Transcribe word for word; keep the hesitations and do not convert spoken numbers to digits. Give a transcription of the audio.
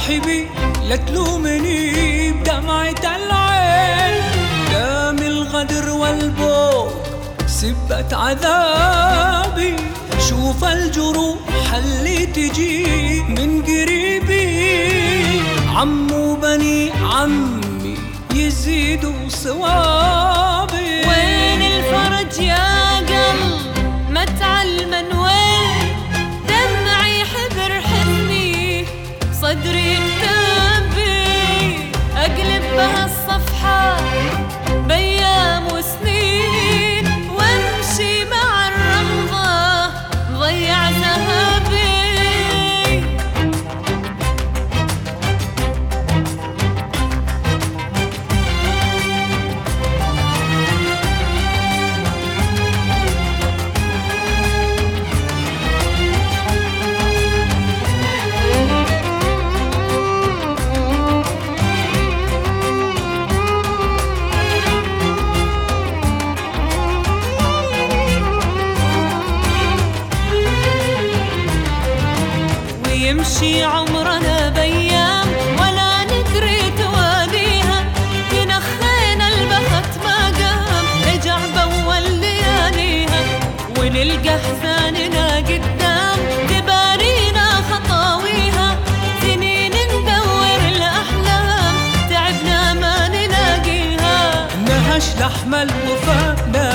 صاحبي لا تلومني بدمعة العين، دام الغدر والبوق سبت عذابي. شوف الجروح اللي تجي من قريبي، عمو بني عمي يزيدوا صوابي. وين الفرج يا قلب ما تعلمن، وين دمعي حبر حزني صدري كتابي، أقلب بها الصفحة بأيام وسنين، وامشي مع الرمضة ضيع ذهبي. يمشي عمرنا بأيام ولا ندري تواليها، ينخينا البخت ما قام رجع بأول لياليها، ونلقى حزاننا قدام تبارينا خطاويها، سنين ندور الأحلام تعبنا ما نلاقيها. نهش لحم الوفا